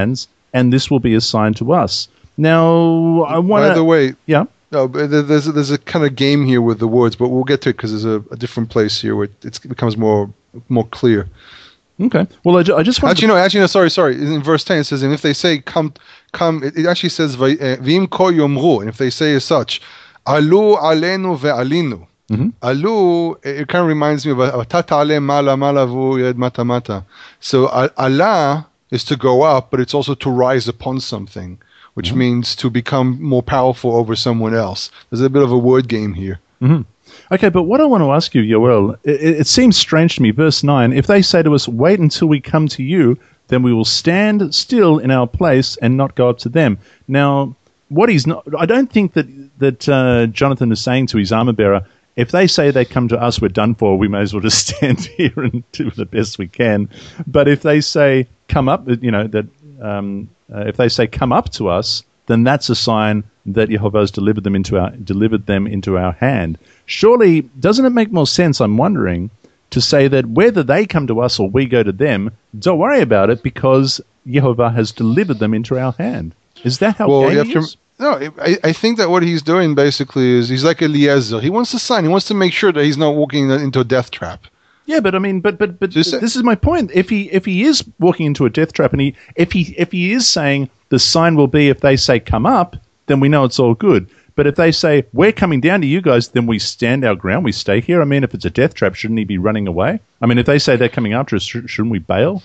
and this will be a sign to us. Now, I want to... By the way... Yeah? No, but there's a, there's a kind of game here with the words, but we'll get to it because there's a, a different place here where it's, it becomes more more clear. Okay. Well, I, ju- I just want actually, to... no, actually, no, sorry, sorry. In verse ten, it says, and if they say, come, come, it, it actually says, V'im ko yomru, and if they say as such, Alu alenu ve'alinu. Mm-hmm. Alu, it kind of reminds me of Tata ale mala mala vu yed mata mata. So, Allah is to go up, but it's also to rise upon something, which mm-hmm. means to become more powerful over someone else. There's a bit of a word game here. Mm-hmm. Okay, but what I want to ask you, Yoel, it, it seems strange to me, verse nine, if they say to us, wait until we come to you, then we will stand still in our place and not go up to them. Now, what he's not, I don't think that, that uh, Jonathan is saying to his armor bearer, if they say they come to us, we're done for, we may as well just stand here and do the best we can. But if they say, come up, you know, that um, uh, if they say, come up to us, then that's a sign that Yehovah has delivered them into our delivered them into our hand. Surely, doesn't it make more sense, I'm wondering, to say that whether they come to us or we go to them, don't worry about it because Yehovah has delivered them into our hand. Is that how well, game is? No, I, I think that what he's doing basically is he's like Eliezer. He wants to sign. He wants to make sure that he's not walking into a death trap. Yeah, but I mean, but but but this is my point. If he if he is walking into a death trap, and he if he if he is saying the sign will be if they say come up, then we know it's all good. But if they say we're coming down to you guys, then we stand our ground. We stay here. I mean, if it's a death trap, shouldn't he be running away? I mean, if they say they're coming after us, shouldn't we bail?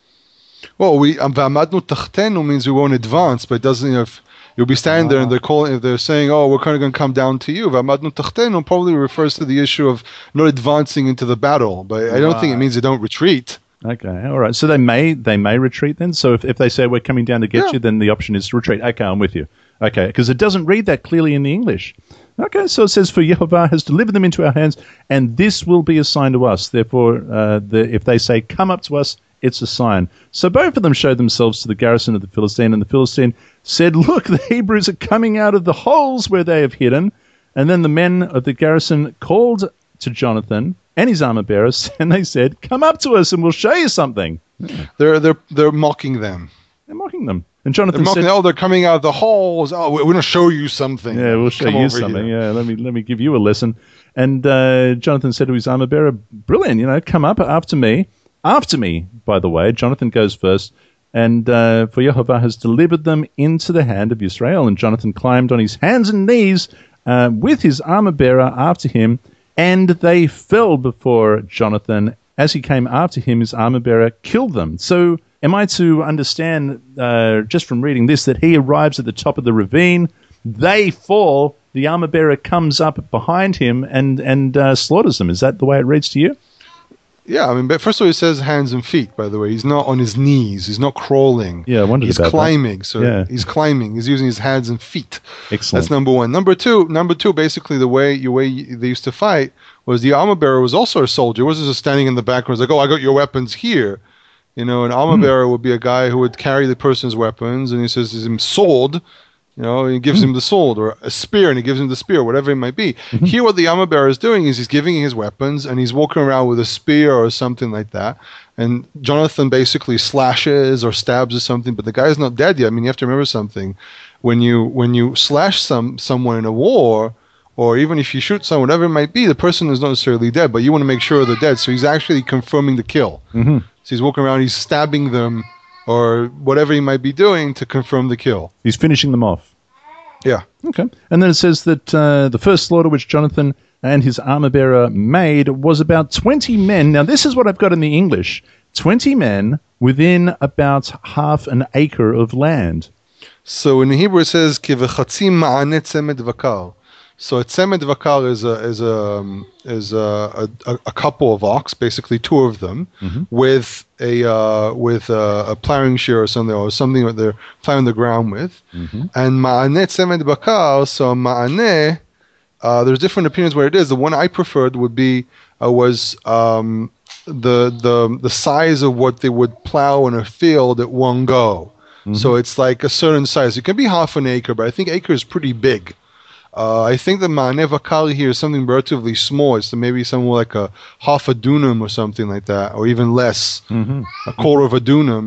Well, we v'amadnu tachtenu means we won't advance, but it doesn't. You know, if you'll be standing there and they're calling, if they're saying, "Oh, we're kind of going to come down to you," v'amadnu tachtenu probably refers to the issue of not advancing into the battle. But I don't right. think it means they don't retreat. Okay, all right. So they may they may retreat then. So if, if they say we're coming down to get yeah. you, then the option is to retreat. Okay, I'm with you. Okay, because it doesn't read that clearly in the English. Okay, so it says, for Yehovah has delivered them into our hands, and this will be a sign to us. Therefore, uh, the, if they say, come up to us, it's a sign. So both of them showed themselves to the garrison of the Philistine, and the Philistine said, look, the Hebrews are coming out of the holes where they have hidden. And then the men of the garrison called to Jonathan and his armor bearers, and they said, come up to us and we'll show you something. They're, they're, they're mocking them. They're mocking them. And Jonathan they're mocking, said, oh, they're coming out of the halls. Oh, we're going to show you something. Yeah, we'll show Come you something. Here. Yeah, let me let me give you a lesson. And uh, Jonathan said to his armor bearer, brilliant, you know, come up after me. After me, by the way, Jonathan goes first. And uh, for Yehovah has delivered them into the hand of Israel. And Jonathan climbed on his hands and knees uh, with his armor bearer after him. And they fell before Jonathan. As he came after him, his armor bearer killed them. So am I to understand, uh, just from reading this, that he arrives at the top of the ravine, they fall, the armor bearer comes up behind him and, and uh, slaughters them? Is that the way it reads to you? Yeah, I mean, but first of all, he says hands and feet, by the way. He's not on his knees. He's not crawling. Yeah, I wondered he's about climbing, that. So yeah. he's climbing. He's using his hands and feet. Excellent. That's number one. Number two, number two, basically the way, the way they used to fight was the armor bearer was also a soldier. He wasn't just standing in the background. Like, oh, I got your weapons here. You know, an armor mm. bearer would be a guy who would carry the person's weapons, and he says, "Is him sword." You know, he gives mm. him the sword, or a spear, and he gives him the spear, whatever it might be. Mm-hmm. Here, what the armor bearer is doing is he's giving his weapons, and he's walking around with a spear or something like that. And Jonathan basically slashes or stabs or something, but the guy's not dead yet. I mean, you have to remember something: when you when you slash some someone in a war, or even if you shoot someone, whatever it might be, the person is not necessarily dead, but you want to make sure they're dead. So he's actually confirming the kill. Mm-hmm. So he's walking around, he's stabbing them, or whatever he might be doing to confirm the kill. He's finishing them off. Yeah. Okay. And then it says that uh, the first slaughter which Jonathan and his armor bearer made was about twenty men. Now, this is what I've got in the English. twenty men within about half an acre of land. So in the Hebrew it says, Ki v'chatzim ma'aneh tzemed vakar. So a tzemed vakar is a is a is a, a, a couple of ox, basically two of them, mm-hmm. with a uh, with a, a plowing shear or something, or something that they're plowing the ground with. Mm-hmm. And ma'aneh tzemed bakar. So ma'aneh, uh, there's different opinions where it is. The one I preferred would be uh, was um, the the the size of what they would plow in a field at one go. Mm-hmm. So it's like a certain size. It can be half an acre, but I think acre is pretty big. Uh, I think the ma'aneh vakar here is something relatively small. It's maybe somewhere like a half a dunam or something like that, or even less, mm-hmm. a quarter of a dunam.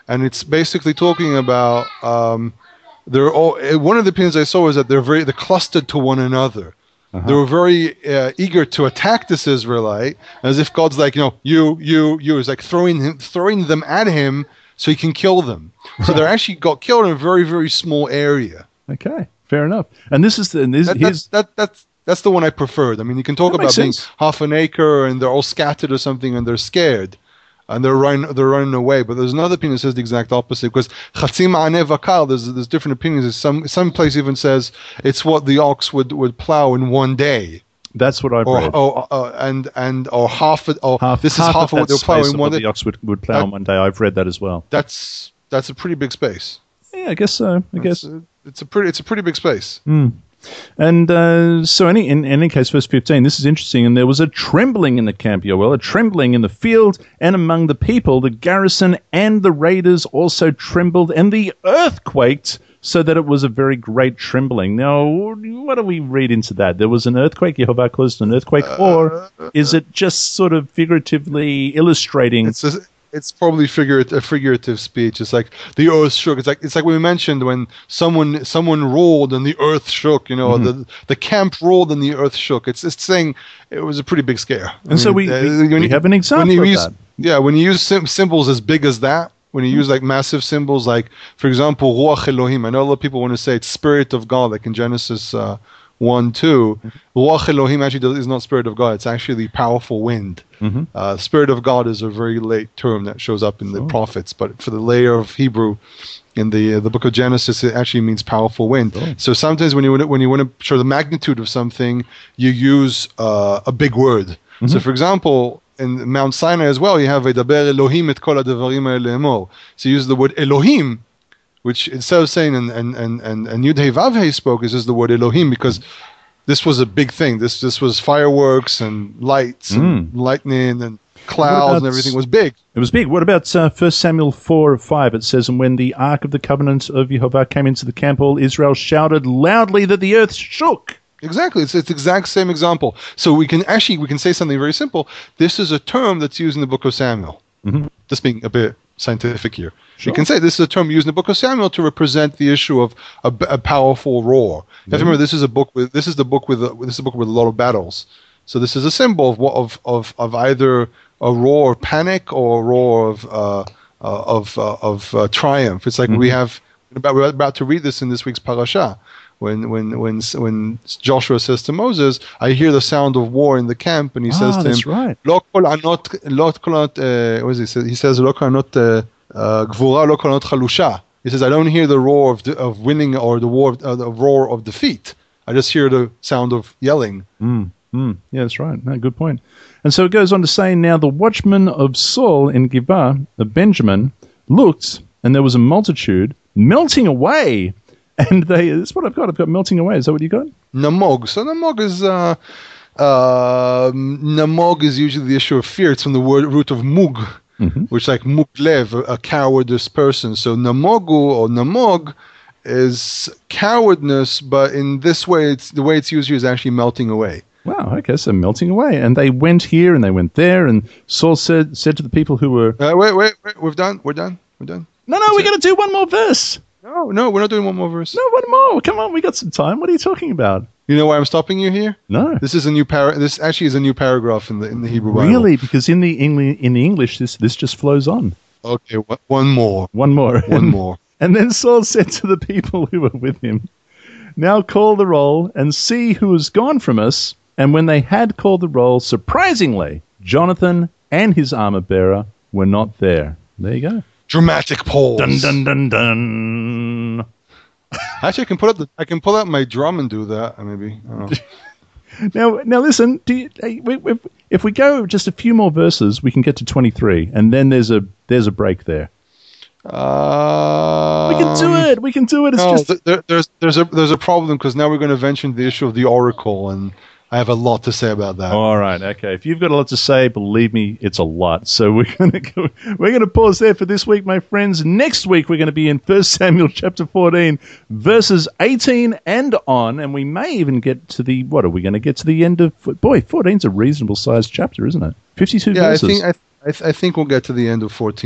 and it's basically talking about um, they're all. One of the opinions I saw was that they're very they're clustered to one another. Uh-huh. They were very uh, eager to attack this Israelite, as if God's like, you know, you, you, you. It's like throwing him, throwing them at him so he can kill them. So they actually got killed in a very, very small area. Okay, fair enough. And this is the and this, that, here's, that, that, that's that's the one I preferred. I mean, you can talk about being half an acre and they're all scattered or something and they're scared. And they're running, they're running away. But there's another opinion that says the exact opposite. Because chatzim ma'aneh vakal, there's there's different opinions. Some some place even says it's what the ox would, would plow in one day. That's what I've or, read. Or, uh, and and or half it. Or half, this half is half of what they'll plow in one day. The ox would, would plow that, in one day. I've read that as well. That's that's a pretty big space. Yeah, I guess so. I that's guess a, it's a pretty it's a pretty big space. Mm. And uh, so, any, in, in any case, verse fifteen, this is interesting. And there was a trembling in the camp, Yoel, a trembling in the field and among the people. The garrison and the raiders also trembled, and the earth quaked, so that it was a very great trembling. Now, what do we read into that? There was an earthquake, Yehovah caused an earthquake, or is it just sort of figuratively illustrating? It's a, It's probably figurative, a figurative speech. It's like the earth shook. It's like it's like we mentioned when someone someone rolled and the earth shook. You know, mm-hmm. the the camp rolled and the earth shook. It's it's saying it was a pretty big scare. And I so mean, we, uh, we, we you, have an example when you of use, that. Yeah, when you use sim- symbols as big as that, when you mm-hmm. use like massive symbols, like for example, Ruach Elohim. I know a lot of people want to say it's Spirit of God, like in Genesis uh, one two. Mm-hmm. Ruach Elohim actually is not Spirit of God. It's actually powerful wind. Mm-hmm. Uh, Spirit of God is a very late term that shows up in the oh. prophets, but for the layer of Hebrew in the uh, the book of Genesis, it actually means powerful wind. Oh. So sometimes when you when you want to show the magnitude of something, you use uh, a big word. Mm-hmm. So for example, in Mount Sinai as well, you have Vaydaber Elohim et kol hadavarim ha'eleh emor. So you use the word Elohim, which instead of saying and and and and, and Yud Hey Vav Hey spoke, is just the word Elohim because this was a big thing. This this was fireworks and lights and mm. lightning and clouds about, and everything was big. It was big. What about uh, First Samuel four five? It says, and when the ark of the covenant of Yehovah came into the camp, all Israel shouted loudly that the earth shook. Exactly. It's it's the exact same example. So we can actually we can say something very simple. This is a term that's used in the book of Samuel. Mm-hmm. Just being a bit scientific here. Sure. You can say this is a term used in the book of Samuel to represent the issue of a, a powerful roar. You have to remember, this is a book with this is the book with a, this is a book with a lot of battles. So this is a symbol of of of, of either a roar of panic or a roar of uh, uh, of uh, of uh, triumph. It's like mm-hmm. we have about, we're about to read this in this week's parasha. When when when when Joshua says to Moses, "I hear the sound of war in the camp," and he ah, says to that's him, right. "Lo kol anot, lo kol anot." Uh, what is he? He says, "Lo kol anot gvura, lo kol anot chalusha." He says, "I don't hear the roar of de- of winning or the war of, uh, the roar of defeat. I just hear the sound of yelling." Mm, mm. Yeah, that's right. No, good point. And so it goes on to say, "Now the watchmen of Saul in Giv'ah of Benjamin looked, and there was a multitude melting away." And they, that's what I've got. I've got melting away. Is that what you got? Namog. So Namog is, uh, uh, Namog is usually the issue of fear. It's from the word root of mug, mm-hmm. which is like muglev, a, a cowardice person. So Namogu or Namog is cowardness, but in this way, it's the way it's used here is actually melting away. Wow, okay, so melting away. And they went here and they went there, and Saul said said to the people who were... Uh, wait, wait, wait, we've done, we're done, we're done. No, no, we're going to do one more verse. No, no, we're not doing one more verse. No, one more. Come on, we got some time. What are you talking about? You know why I'm stopping you here? No. This is a new par. This actually is a new paragraph in the in the Hebrew Bible. Really? Because in the Engli- in the English, this this just flows on. Okay, wh- one more. One more. One more. And then Saul said to the people who were with him, "Now call the roll and see who has gone from us." And when they had called the roll, surprisingly, Jonathan and his armor bearer were not there. There you go. Dramatic pause. Dun dun dun dun. Actually, I can put up the, I can pull out my drum and do that. Maybe. I don't know. now, now listen. Do you, we, we, if we go just a few more verses, we can get to twenty-three, and then there's a there's a break there. Uh, we can do it. We can do it. It's no, just there, there's there's a there's a problem because now we're going to venture into the issue of the oracle, and I have a lot to say about that. All right, okay. If you've got a lot to say, believe me, it's a lot. So we're gonna go, we're gonna pause there for this week, my friends. Next week we're going to be in First Samuel chapter fourteen, verses eighteen and on, and we may even get to the what are we going to get to the end of? Boy, fourteen's a reasonable sized chapter, isn't it? Fifty-two yeah, verses. I think I, I, I think we'll get to the end of fourteen.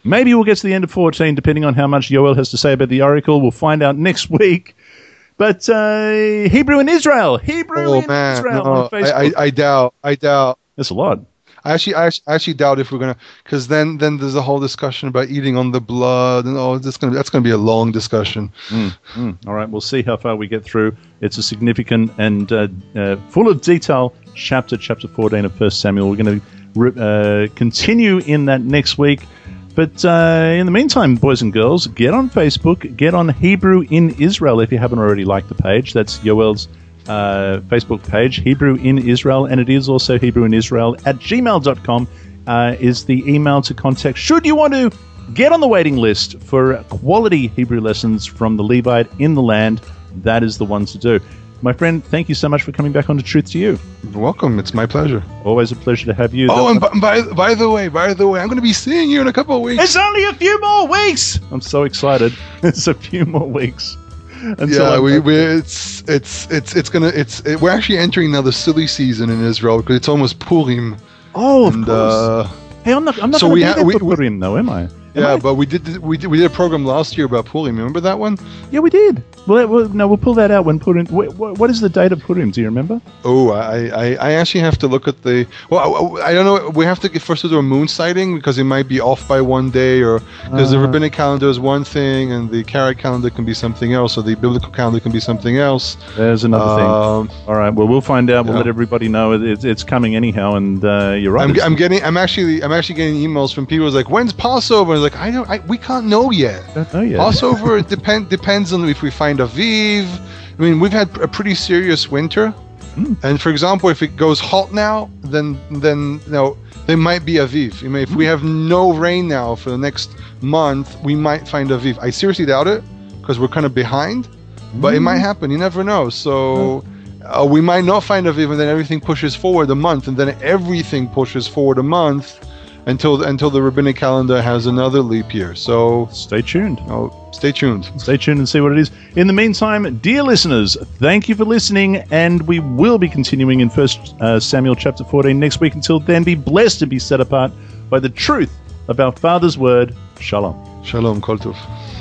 Maybe we'll get to the end of fourteen, depending on how much Yoel has to say about the Oracle. We'll find out next week. But uh, Hebrew in Israel. Hebrew Oh in man, Israel no, on Facebook. I, I, I doubt. I doubt. That's a lot. I actually, I actually, I actually doubt if we're gonna, because then, then there's a whole discussion about eating on the blood, and oh, that's gonna, that's gonna be a long discussion. Mm, mm. All right, we'll see how far we get through. It's a significant and uh, uh, full of detail chapter, chapter fourteen of First Samuel. We're going to uh, continue in that next week. But uh, in the meantime, boys and girls, get on Facebook, get on Hebrew in Israel if you haven't already liked the page. That's Yoel's uh, Facebook page, Hebrew in Israel, and it is also Hebrew in Israel at gmail dot com uh, is the email to contact. Should you want to get on the waiting list for quality Hebrew lessons from the Levite in the land, that is the one to do. My friend, thank you so much for coming back on to Truth to You. You're welcome. It's my pleasure. Always a pleasure to have you. Oh, and by, by, by the way, by the way, I'm going to be seeing you in a couple of weeks. It's only a few more weeks. I'm so excited. It's a few more weeks. Until yeah, I'm we, back. we it's it's it's it's gonna it's it, we're actually entering now the silly season in Israel because it's almost Purim. Oh, of and, course. Uh, hey, I'm not. I'm not so going we to be ha- there we- for we- Purim, though, am I? Am yeah, I? but we did we did we did a program last year about Purim. Remember that one? Yeah, we did. Well, well, no, we'll pull that out when Purim. Wh- wh- what is the date of Purim? Do you remember? Oh, I, I, I actually have to look at the. Well, I, I don't know. We have to get first to do a moon sighting because it might be off by one day, or because the Uh. rabbinic calendar is one thing and the Karaite calendar can be something else, or the biblical calendar can be something else. There's another Um, thing. All right. Well, we'll find out. We'll yeah. let everybody know it, it's, it's coming anyhow. And uh, you're right. I'm, it's- I'm getting. I'm actually. I'm actually getting emails from people who's like, "When's Passover?" And I was like, "I don't. I, we can't know yet." I don't know yet. Passover depend depends on if we find Aviv. I mean, we've had a pretty serious winter, Mm. and for example, if it goes hot now, then then you know there might be Aviv. I mean, if we have no rain now for the next month, we might find Aviv. I seriously doubt it because we're kind of behind, but it might happen. You never know. So. Uh, we might not find Aviv, and then everything pushes forward a month, and then everything pushes forward a month until until the rabbinic calendar has another leap year. So, Stay tuned. oh, stay tuned. Stay tuned and see what it is. In the meantime, dear listeners, thank you for listening, and we will be continuing in First uh, Samuel chapter fourteen next week. Until then, be blessed and be set apart by the truth of our Father's word. Shalom. Shalom, Kol Tov.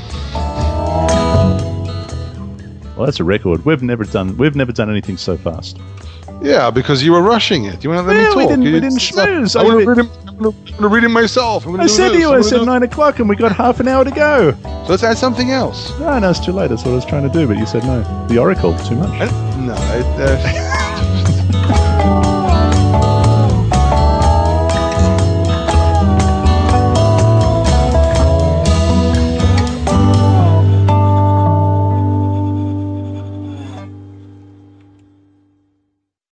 Well, that's a record. We've never done. We've never done anything so fast. Yeah, because you were rushing it. You want to let Yeah, me we talk? didn't- we You- didn't schmooze. I I want mean- to read it. I'm going to read it myself. I'm gonna I do said to this. you, I'm I gonna said do- nine o'clock, and we got half an hour to go. So let's add something else. No, no, it's too late. That's what I was trying to do, but you said no. The Oracle, too much. I, no, I, uh,